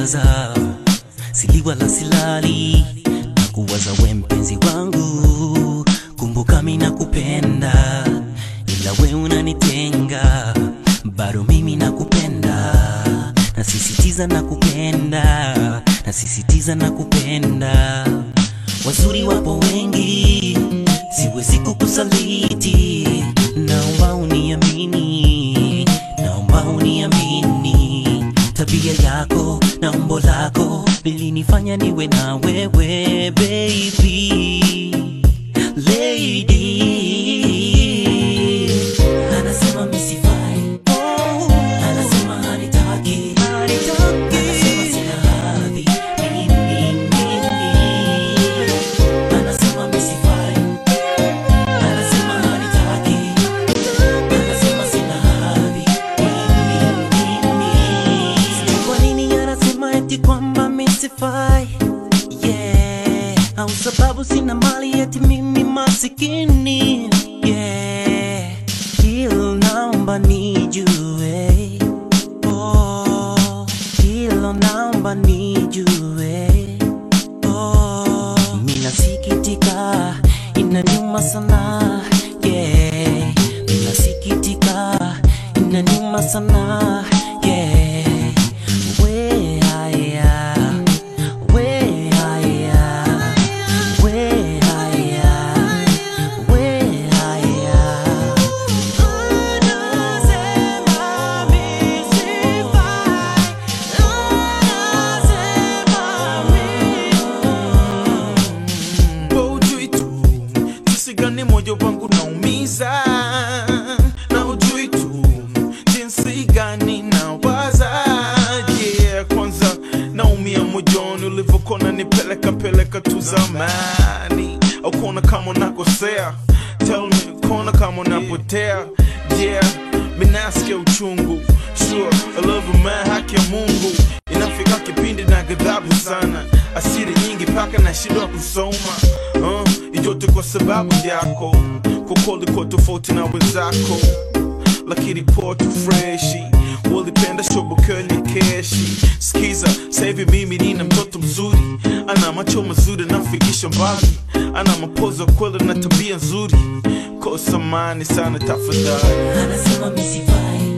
nakuwaza, sili wala silali, nakuwaza we mpenzi wangu. Kumbuka mimi nakupenda, ila we unanitenga, bado mimi nakupenda, nasisitiza nakupenda, nasisitiza nakupenda. Wazuri wapo wengi, siwezi kukusaliti, naomba uniamini, naomba uniamini. Tabia yako na umbo lako vilinifanya niwe na wewe baby lady. Anasema misifai, anasema hanitaki, anasema sina hadhi, anasema misifai, anasema hanitaki, anasema sina hadhi. Kwa nini anasema eti kwamba misifai? Yeah, au sababu sina mali eti mimi masikini? Yeah, hilo naomba nijue, oh, hilo naomba nijue, oh. Mina sikitika, inaniuma sana, yeah. Mina sikitika, inaniuma sana, yeah. We haya, we haya, we haya, we haya. Anasema misifai, anasema Ujui tu jinsi gani moyo wangu naumiza, na ujui tu jinsi gani nawaza. Yeah, kwanza naumia mojoni ulivokona nipeleka tu zamani, au kona kama nakosea, tell me kona kama napotea. Yeah, minasikia uchungu, sure I love you man, haki ya Mungu. Inafika kipindi na ghadhabu sana, asiri nyingi paka na shida kusoma. Ijote kwa sababu yako, kukoli kwa tofauti na wenzako, lakini kwa tu freshi, walipenda shobo curly keshi. Skiza, saivi mimi nina mtoto mzuri, ana macho mazuri na fikisha mbali, ana mapozo kweli na tabia nzuri, kosa mani sana tafadhali. anasema misifai,